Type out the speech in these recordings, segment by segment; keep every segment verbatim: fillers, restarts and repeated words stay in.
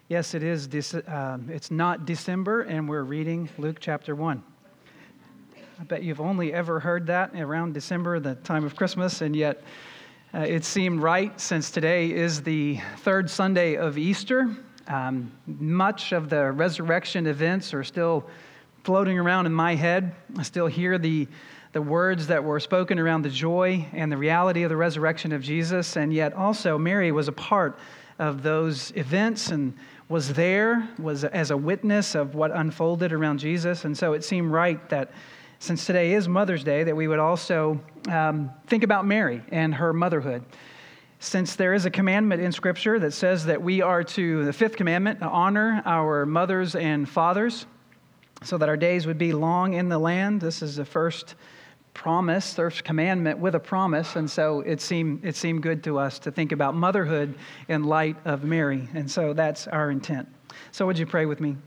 Yes, it is. Dece- um, it's not December, and we're reading Luke chapter one. I bet you've only ever heard that around December, the time of Christmas, and yet uh, it seemed right since today is the third Sunday of Easter. Um, much of the resurrection events are still floating around in my head. I still hear the the words that were spoken around the joy and the reality of the resurrection of Jesus, and yet also Mary was a part of those events and was there, was as a witness of what unfolded around Jesus. And so it seemed right that since today is Mother's Day, that we would also um, think about Mary and her motherhood. Since there is a commandment in Scripture that says that we are to, the fifth commandment, honor our mothers and fathers so that our days would be long in the land. This is the first promise, first commandment with a promise, and so it seemed it seemed good to us to think about motherhood in light of Mary, and so that's our intent. So would you pray with me?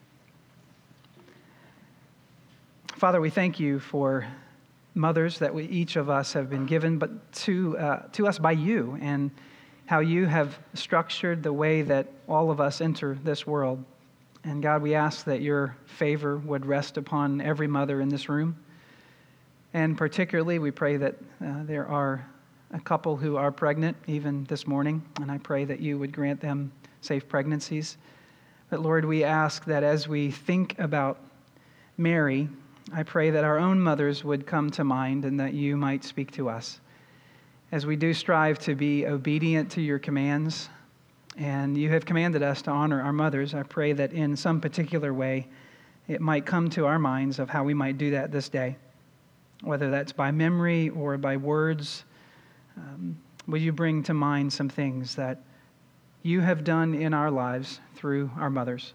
Father, we thank you for mothers that we each of us have been given, but to uh, to us by you, and how you have structured the way that all of us enter this world. And God, we ask that your favor would rest upon every mother in this room. And particularly, we pray that uh, there are a couple who are pregnant even this morning, and I pray that you would grant them safe pregnancies. But Lord, we ask that as we think about Mary, I pray that our own mothers would come to mind and that you might speak to us. As we do strive to be obedient to your commands, and you have commanded us to honor our mothers, I pray that in some particular way it might come to our minds of how we might do that this day. Whether that's by memory or by words, um, will you bring to mind some things that you have done in our lives through our mothers?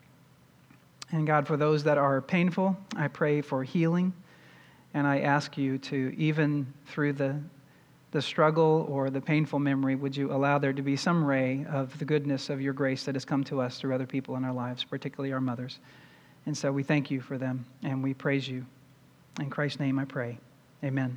And God, for those that are painful, I pray for healing, and I ask you to, even through the, the struggle or the painful memory, would you allow there to be some ray of the goodness of your grace that has come to us through other people in our lives, particularly our mothers. And so we thank you for them, and we praise you. In Christ's name I pray. Amen.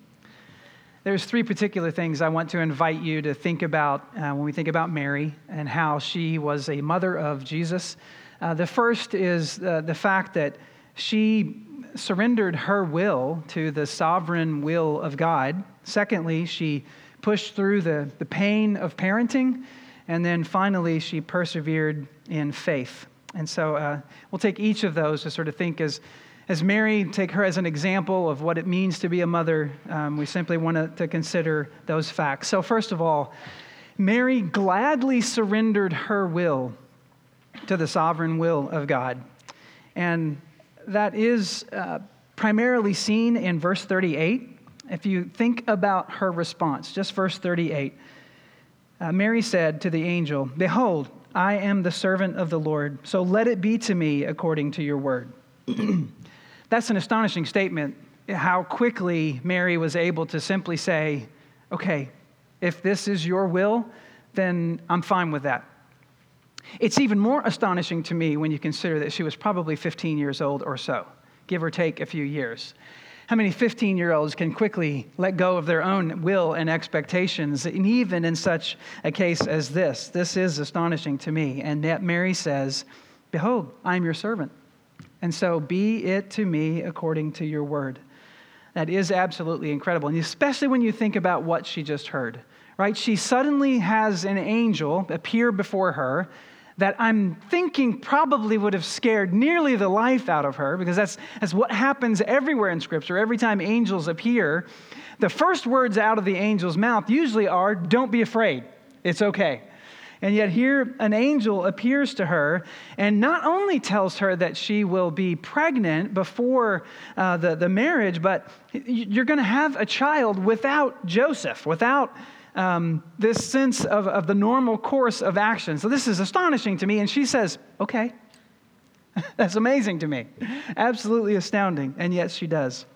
There's three particular things I want to invite you to think about uh, when we think about Mary and how she was a mother of Jesus. Uh, the first is uh, the fact that she surrendered her will to the sovereign will of God. Secondly, she pushed through the, the pain of parenting. And then finally, she persevered in faith. And so uh, we'll take each of those to sort of think as As Mary, take her as an example of what it means to be a mother. Um, we simply want to, to consider those facts. So first of all, Mary gladly surrendered her will to the sovereign will of God. And that is uh, primarily seen in verse thirty-eight. If you think about her response, just verse thirty-eight, uh, Mary said to the angel, "Behold, I am the servant of the Lord, so let it be to me according to your word." That's an astonishing statement, how quickly Mary was able to simply say, okay, if this is your will, then I'm fine with that. It's even more astonishing to me when you consider that she was probably fifteen years old or so, give or take a few years. How many fifteen-year-olds can quickly let go of their own will and expectations, and even in such a case as this? This is astonishing to me. And yet Mary says, "Behold, I am your servant. And so be it to me according to your word." That is absolutely incredible. And especially when you think about what she just heard, right? She suddenly has an angel appear before her that I'm thinking probably would have scared nearly the life out of her, because that's, that's what happens everywhere in Scripture. Every time angels appear, the first words out of the angel's mouth usually are, "Don't be afraid. It's okay." And yet here an angel appears to her and not only tells her that she will be pregnant before uh, the, the marriage, but you're going to have a child without Joseph, without um, this sense of, of the normal course of action. So this is astonishing to me. And she says, okay. That's amazing to me. Absolutely astounding. And yet she does.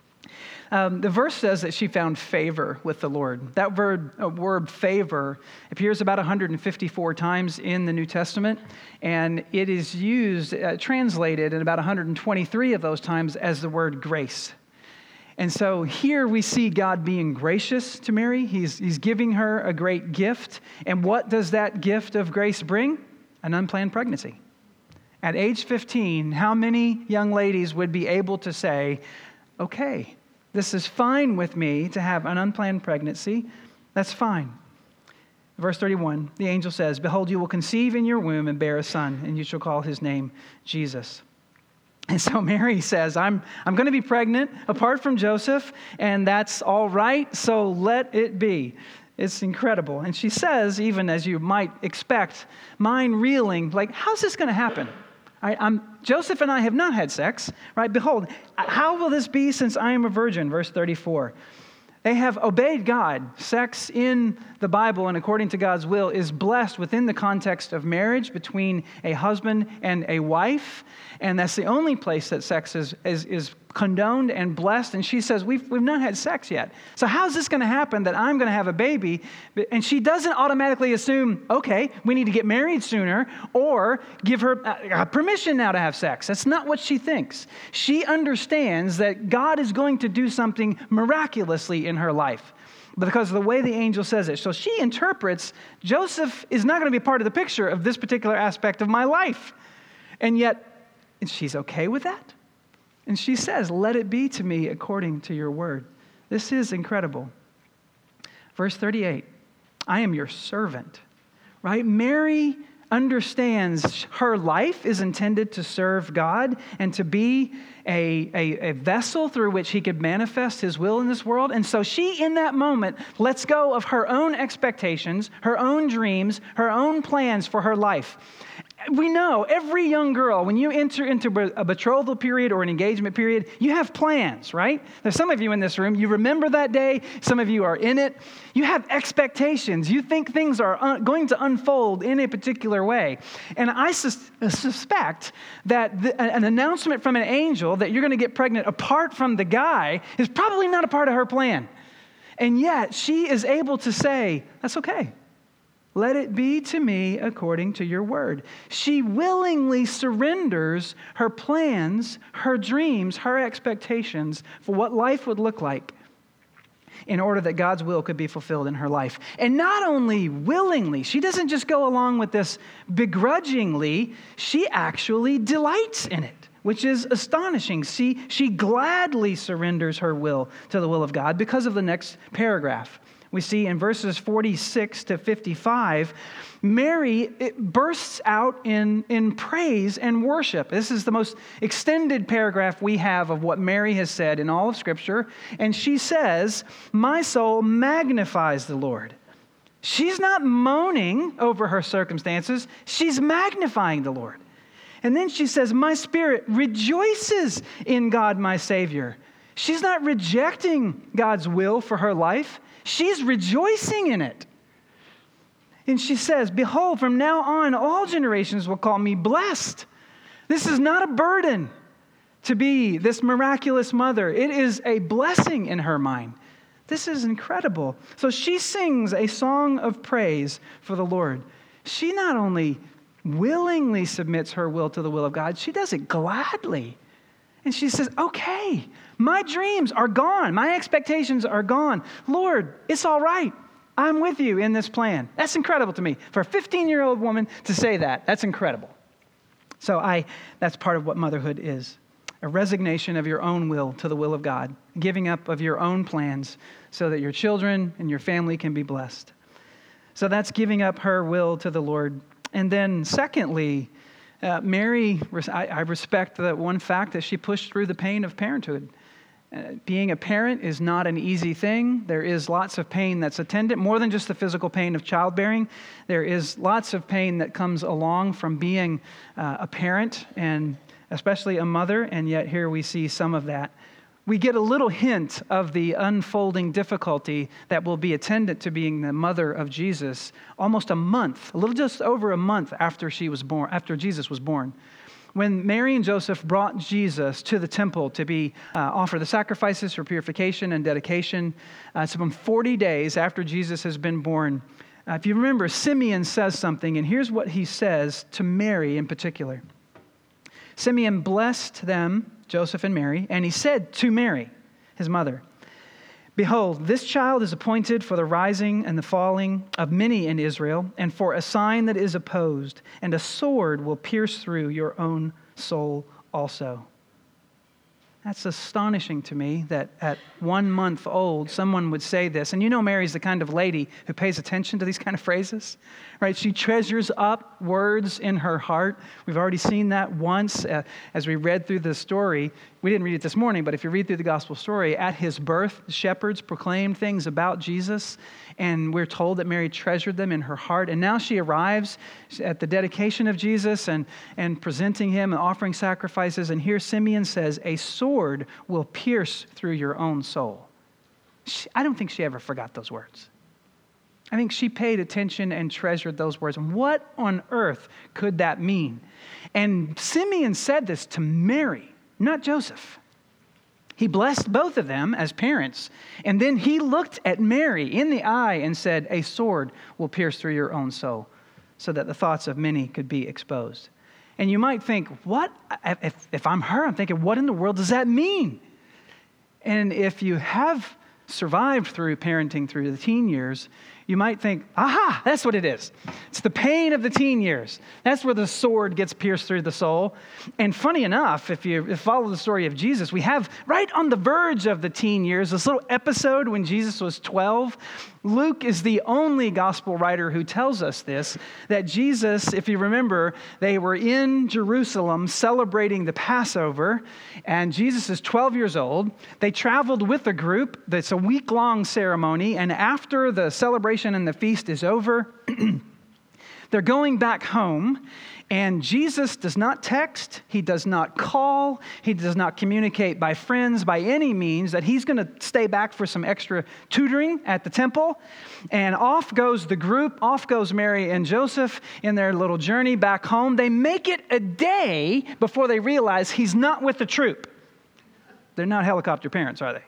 Um, the verse says that she found favor with the Lord. That word, uh, word favor appears about one hundred fifty-four times in the New Testament, and it is used, uh, translated in about one hundred twenty-three of those times as the word grace. And so here we see God being gracious to Mary. He's, he's giving her a great gift. And what does that gift of grace bring? an unplanned pregnancy. At age fifteen, how many young ladies would be able to say, okay, this is fine with me to have an unplanned pregnancy. That's fine. Verse thirty-one, the angel says, behold, you will conceive in your womb and bear a son, and you shall call his name Jesus. And so Mary says, I'm, I'm going to be pregnant apart from Joseph, and that's all right, so let it be. It's incredible. And she says, even as you might expect, mind reeling, like, how's this going to happen? I, I'm, Joseph and I have not had sex, right? Behold, how will this be since I am a virgin? Verse thirty-four. They have obeyed God. Sex in the Bible and according to God's will is blessed within the context of marriage between a husband and a wife. And that's the only place that sex is, is, is condoned and blessed. And she says, we've, we've not had sex yet. So how's this going to happen that I'm going to have a baby? And she doesn't automatically assume, okay, we need to get married sooner or give her uh, permission now to have sex. That's not what she thinks. She understands that God is going to do something miraculously in her life because of the way the angel says it. So she interprets, Joseph is not going to be part of the picture of this particular aspect of my life. And yet, she's okay with that. And she says, let it be to me according to your word. This is incredible. Verse thirty-eight, I am your servant, right? Mary understands her life is intended to serve God and to be a, a, a vessel through which he could manifest his will in this world. And so she, in that moment, lets go of her own expectations, her own dreams, her own plans for her life. We know every young girl, when you enter into a betrothal period or an engagement period, you have plans, right? There's some of you in this room, you remember that day. Some of you are in it. You have expectations. You think things are un- going to unfold in a particular way. And I sus- suspect that the, an announcement from an angel that you're going to get pregnant apart from the guy is probably not a part of her plan. And yet she is able to say, that's okay. Let it be to me according to your word. She willingly surrenders her plans, her dreams, her expectations for what life would look like in order that God's will could be fulfilled in her life. And not only willingly, she doesn't just go along with this begrudgingly, she actually delights in it, which is astonishing. She, she gladly surrenders her will to the will of God because of the next paragraph. We see in verses forty-six to fifty-five, Mary it bursts out in, in praise and worship. This is the most extended paragraph we have of what Mary has said in all of Scripture. And she says, my soul magnifies the Lord. She's not moaning over her circumstances. She's magnifying the Lord. And then she says, my spirit rejoices in God, my Savior. She's not rejecting God's will for her life. She's rejoicing in it. And she says, behold, from now on, all generations will call me blessed. This is not a burden to be this miraculous mother. It is a blessing in her mind. This is incredible. So she sings a song of praise for the Lord. She not only willingly submits her will to the will of God, she does it gladly. And she says, okay, my dreams are gone. My expectations are gone. Lord, it's all right. I'm with you in this plan. That's incredible to me. For a fifteen-year-old woman to say that, that's incredible. So I, that's part of what motherhood is. A resignation of your own will to the will of God. Giving up of your own plans so that your children and your family can be blessed. So that's giving up her will to the Lord. And then secondly, Uh, Mary, I, I respect the one fact that she pushed through the pain of parenthood. Uh, being a parent is not an easy thing. There is lots of pain that's attendant, more than just the physical pain of childbearing. There is lots of pain that comes along from being uh, a parent and especially a mother, and yet here we see some of that. We get a little hint of the unfolding difficulty that will be attendant to being the mother of Jesus almost a month, a little just over a month after she was born, after Jesus was born. When Mary and Joseph brought Jesus to the temple to be uh, offer the sacrifices for purification and dedication, uh, it's been forty days after Jesus has been born. Uh, if you remember, Simeon says something, and here's what he says to Mary in particular. Simeon blessed them, Joseph and Mary, and he said to Mary, his mother, Behold, this child is appointed for the rising and the falling of many in Israel, and for a sign that is opposed, and a sword will pierce through your own soul also. That's astonishing to me that at one month old, someone would say this. And you know Mary's the kind of lady who pays attention to these kind of phrases, right? She treasures up words in her heart. We've already seen that once uh, as we read through the story. We didn't read it this morning, but if you read through the gospel story, at his birth, the shepherds proclaimed things about Jesus, and we're told that Mary treasured them in her heart. And now she arrives at the dedication of Jesus and, and presenting him and offering sacrifices. And here Simeon says, a sword will pierce through your own soul. She, I don't think she ever forgot those words. I think she paid attention and treasured those words. And what on earth could that mean? And Simeon said this to Mary, not Joseph. He blessed both of them as parents. And then he looked at Mary in the eye and said, a sword will pierce through your own soul, so that the thoughts of many could be exposed. And you might think, what? If, if I'm her, I'm thinking, what in the world does that mean? And if you have survived through parenting through the teen years, you might think, aha, that's what it is. It's the pain of the teen years. That's where the sword gets pierced through the soul. And funny enough, if you follow the story of Jesus, we have right on the verge of the teen years, this little episode when Jesus was twelve. Luke is the only gospel writer who tells us this, that Jesus, if you remember, they were in Jerusalem celebrating the Passover, and Jesus is twelve years old. They traveled with a group. That's a week-long ceremony, and after the celebration and the feast is over, they're going back home, and Jesus does not text, he does not call, he does not communicate by friends by any means that he's going to stay back for some extra tutoring at the temple. And off goes the group, off goes Mary and Joseph in their little journey back home. They make it a day before they realize he's not with the troop. They're not helicopter parents, are they?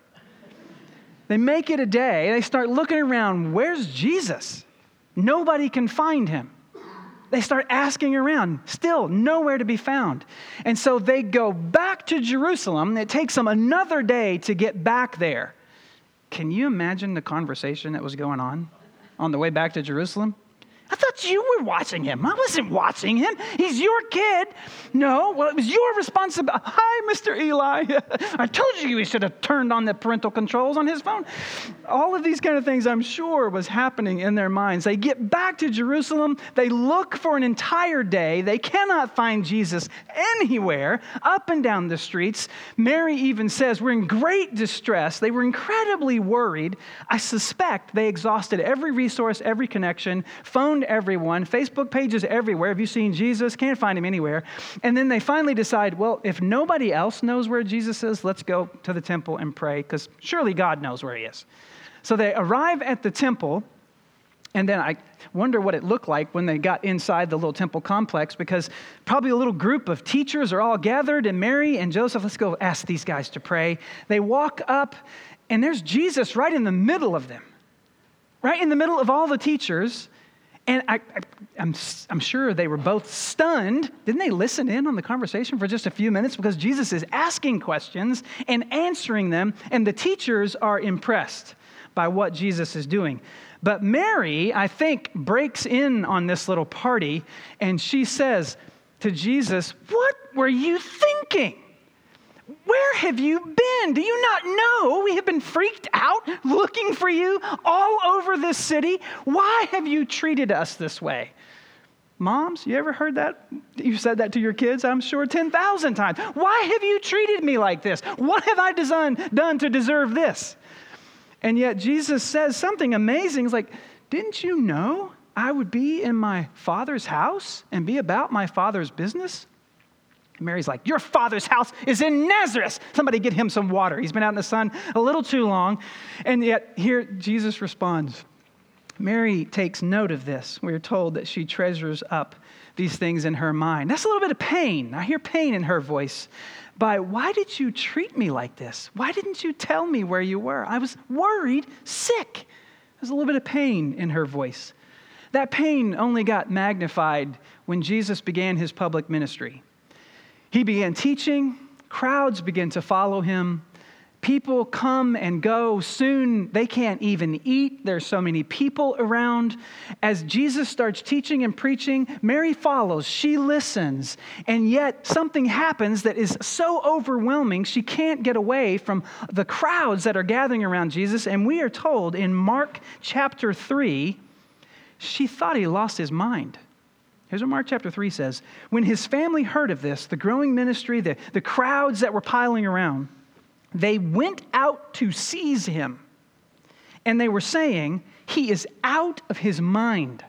They make it a day. They start looking around. Where's Jesus? Nobody can find him. They start asking around. Still nowhere to be found. And so they go back to Jerusalem. It takes them another day to get back there. Can you imagine the conversation that was going on on the way back to Jerusalem? I thought you were watching him. I wasn't watching him. He's your kid. No, well, it was your responsibility. Hi, Mister Eli. I told you he should have turned on the parental controls on his phone. All of these kind of things, I'm sure, was happening in their minds. They get back to Jerusalem. They look for an entire day. They cannot find Jesus anywhere, up and down the streets. Mary even says, we're in great distress. They were incredibly worried. I suspect they exhausted every resource, every connection, phoned everyone, Facebook pages everywhere. Have you seen Jesus? Can't find him anywhere. And then they finally decide, well, if nobody else knows where Jesus is, let's go to the temple and pray, because surely God knows where he is. So they arrive at the temple, and then I wonder what it looked like when they got inside the little temple complex, because probably a little group of teachers are all gathered, and Mary and Joseph, let's go ask these guys to pray. They walk up, and there's Jesus right in the middle of them, right in the middle of all the teachers. And I, I, I'm, I'm sure they were both stunned. Didn't they listen in on the conversation for just a few minutes? Because Jesus is asking questions and answering them, and the teachers are impressed by what Jesus is doing. But Mary, I think, breaks in on this little party, and she says to Jesus, what were you thinking? Where have you been? Do you not know we have been freaked out looking for you all over this city? Why have you treated us this way? Moms, you ever heard that? You said that to your kids, I'm sure, ten thousand times. Why have you treated me like this? What have I done, done to deserve this? And yet Jesus says something amazing. He's like, didn't you know I would be in my Father's house and be about my Father's business? Mary's like, your father's house is in Nazareth. Somebody get him some water. He's been out in the sun a little too long. And yet here Jesus responds. Mary takes note of this. We're told that she treasures up these things in her mind. That's a little bit of pain. I hear pain in her voice. By, why did you treat me like this? Why didn't you tell me where you were? I was worried, sick. There's a little bit of pain in her voice. That pain only got magnified when Jesus began his public ministry. He began teaching, crowds began to follow him, People come and go. Soon they can't even eat. There's so many people around. As Jesus starts teaching and preaching, Mary follows. She listens. And yet something happens that is so overwhelming, she can't get away from the crowds that are gathering around Jesus. And we are told in Mark chapter three, she thought he lost his mind. Here's what Mark chapter three says. When his family heard of this, the growing ministry, the, the crowds that were piling around, they went out to seize him. And they were saying, he is out of his mind.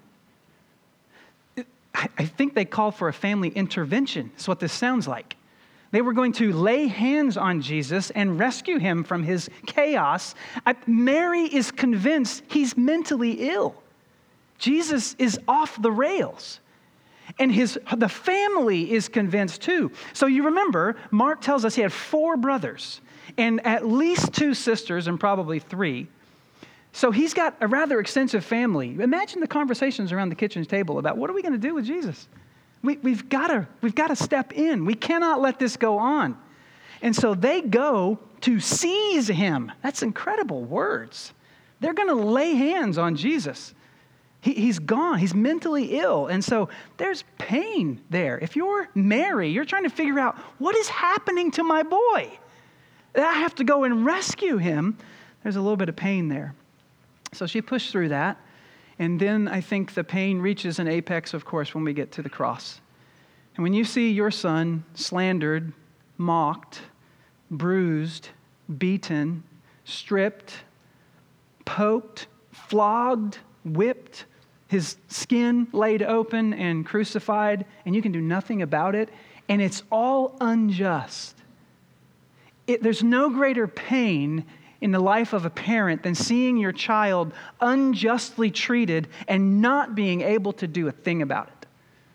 I think they called for a family intervention. That's what this sounds like. They were going to lay hands on Jesus and rescue him from his chaos. Mary is convinced he's mentally ill. Jesus is off the rails. And his the family is convinced too. So you remember, Mark tells us he had four brothers and at least two sisters and probably three. So he's got a rather extensive family. Imagine the conversations around the kitchen table about what are we going to do with Jesus? We, we've got to we've got to step in. We cannot let this go on. And so they go to seize him. That's incredible words. They're going to lay hands on Jesus. He, he's gone. He's mentally ill. And so there's pain there. If you're Mary, you're trying to figure out what is happening to my boy. I have to go and rescue him. There's a little bit of pain there. So she pushed through that. And then I think the pain reaches an apex, of course, when we get to the cross. And when you see your son slandered, mocked, bruised, beaten, stripped, poked, flogged, whipped, his skin laid open and crucified, and you can do nothing about it, and it's all unjust. It, there's no greater pain in the life of a parent than seeing your child unjustly treated and not being able to do a thing about it.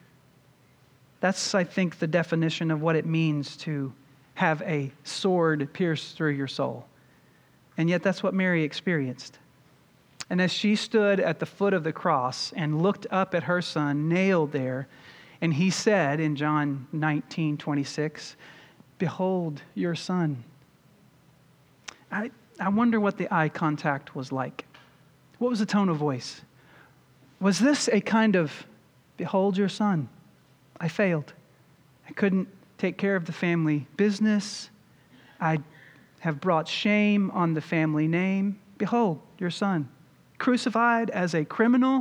That's, I think, the definition of what it means to have a sword pierce through your soul. And yet that's what Mary experienced. And as she stood at the foot of the cross and looked up at her son nailed there, and he said in John nineteen twenty-six, "Behold your son." I, I wonder what the eye contact was like. What was the tone of voice? Was this a kind of, "Behold your son. I failed. I couldn't take care of the family business. I have brought shame on the family name. Behold your son. Crucified as a criminal"?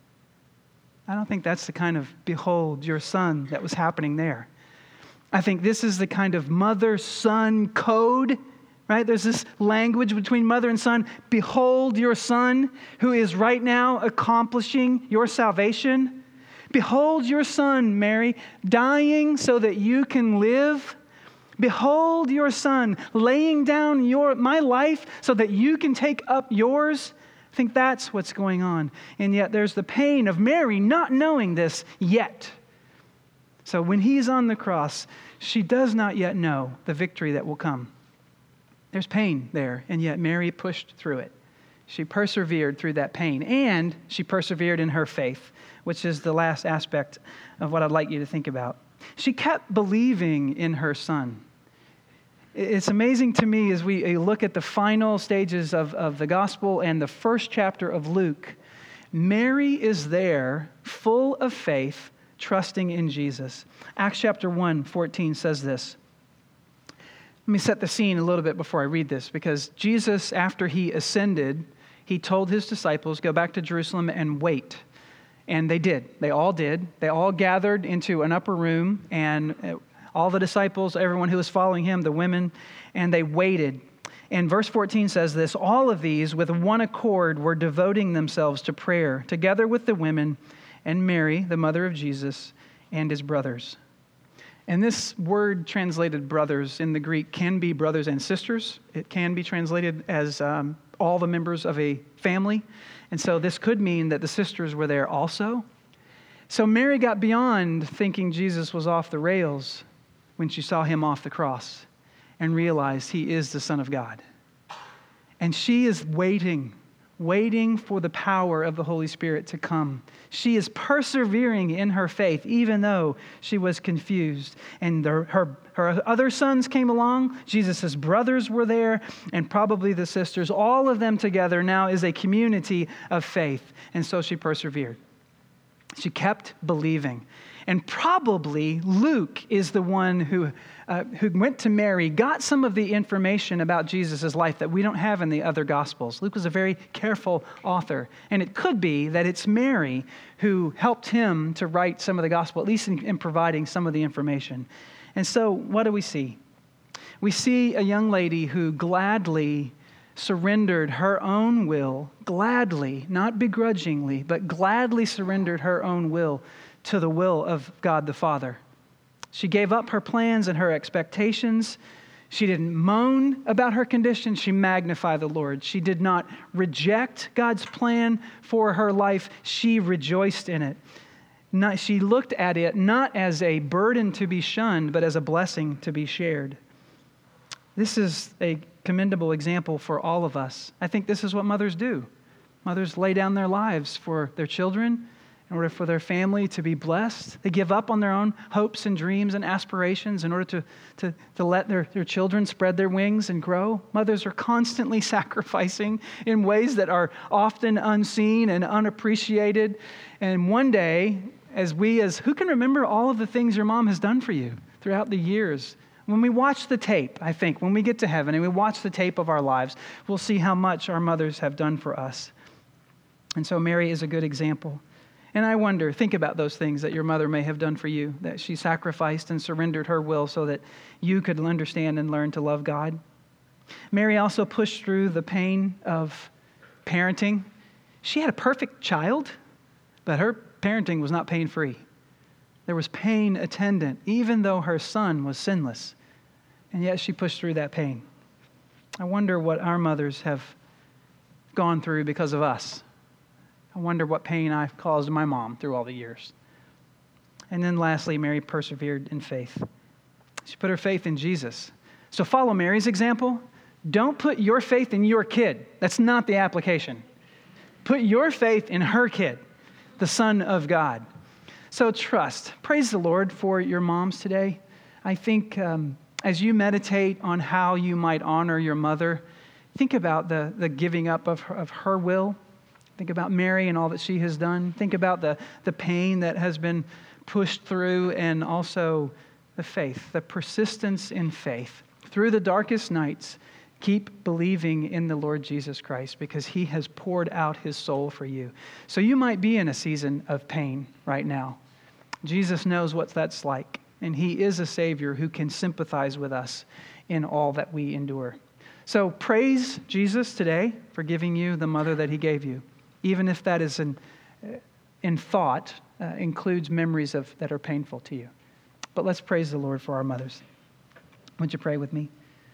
I don't think that's the kind of "behold your son" that was happening there. I think this is the kind of mother-son code, right? There's this language between mother and son. Behold your son who is right now accomplishing your salvation. Behold your son, Mary, dying so that you can live. Behold your son laying down your my life so that you can take up yours. I think that's what's going on. And yet there's the pain of Mary not knowing this yet. So when he's on the cross, she does not yet know the victory that will come. There's pain there, and yet Mary pushed through it. She persevered through that pain, and she persevered in her faith, which is the last aspect of what I'd like you to think about. She kept believing in her son. It's amazing to me as we look at the final stages of, of the gospel and the first chapter of Luke, Mary is there, full of faith, trusting in Jesus. Acts chapter one, fourteen says this. Let me set the scene a little bit before I read this, because Jesus, after he ascended, he told his disciples, go back to Jerusalem and wait. And they did. They all did. They all gathered into an upper room, and all the disciples, everyone who was following him, the women, and they waited. And verse fourteen says this, all of these with one accord were devoting themselves to prayer, together with the women and Mary, the mother of Jesus, and his brothers. And this word translated brothers in the Greek can be brothers and sisters. It can be translated as um, all the members of a family. And so this could mean that the sisters were there also. So Mary got beyond thinking Jesus was off the rails when she saw him off the cross and realized he is the Son of God. And she is waiting waiting for the power of the Holy Spirit to come. She is persevering in her faith, even though she was confused. And the, her, her other sons came along. Jesus' brothers were there, and probably the sisters. All of them together now is a community of faith. And so she persevered. She kept believing. And probably Luke is the one who, uh, who went to Mary, got some of the information about Jesus' life that we don't have in the other Gospels. Luke was a very careful author. And it could be that it's Mary who helped him to write some of the Gospel, at least in, in providing some of the information. And so what do we see? We see a young lady who gladly surrendered her own will, gladly, not begrudgingly, but gladly surrendered her own will to the will of God the Father. She gave up her plans and her expectations. She didn't moan about her condition. She magnified the Lord. She did not reject God's plan for her life. She rejoiced in it. Not, she looked at it not as a burden to be shunned, but as a blessing to be shared. This is a commendable example for all of us. I think this is what mothers do. Mothers lay down their lives for their children, in order for their family to be blessed. They give up on their own hopes and dreams and aspirations in order to, to, to let their, their children spread their wings and grow. Mothers are constantly sacrificing in ways that are often unseen and unappreciated. And one day, as we, as who can remember all of the things your mom has done for you throughout the years? When we watch the tape, I think, when we get to heaven and we watch the tape of our lives, we'll see how much our mothers have done for us. And so Mary is a good example. And I wonder, think about those things that your mother may have done for you, that she sacrificed and surrendered her will so that you could understand and learn to love God. Mary also pushed through the pain of parenting. She had a perfect child, but her parenting was not pain-free. There was pain attendant, even though her son was sinless. And yet she pushed through that pain. I wonder what our mothers have gone through because of us. I wonder what pain I've caused my mom through all the years. And then lastly, Mary persevered in faith. She put her faith in Jesus. So follow Mary's example. Don't put your faith in your kid. That's not the application. Put your faith in her kid, the Son of God. So trust. Praise the Lord for your moms today. I think um, as you meditate on how you might honor your mother, think about the, the giving up of her, of her will. Think about Mary and all that she has done. Think about the, the pain that has been pushed through, and also the faith, the persistence in faith. Through the darkest nights, keep believing in the Lord Jesus Christ because He has poured out His soul for you. So you might be in a season of pain right now. Jesus knows what that's like, and He is a Savior who can sympathize with us in all that we endure. So praise Jesus today for giving you the mother that He gave you. Even if that is in, in thought, uh, includes memories of that are painful to you. But let's praise the Lord for our mothers. Would you pray with me?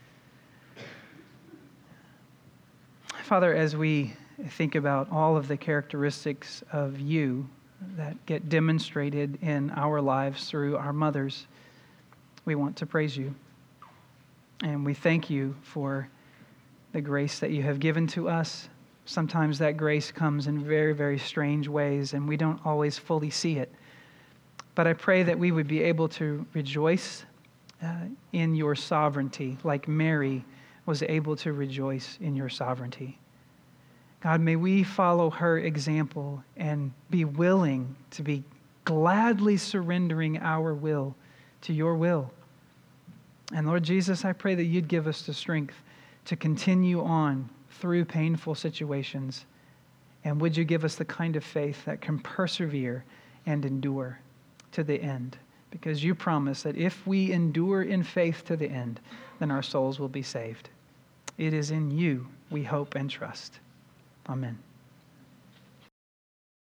Father, as we think about all of the characteristics of you that get demonstrated in our lives through our mothers, we want to praise you. And we thank you for the grace that you have given to us. Sometimes that grace comes in very, very strange ways, and we don't always fully see it. But I pray that we would be able to rejoice uh, in your sovereignty, like Mary was able to rejoice in your sovereignty. God, may we follow her example and be willing to be gladly surrendering our will to your will. And Lord Jesus, I pray that you'd give us the strength to continue on through painful situations. And would you give us the kind of faith that can persevere and endure to the end? Because you promise that if we endure in faith to the end, then our souls will be saved. It is in you we hope and trust. Amen.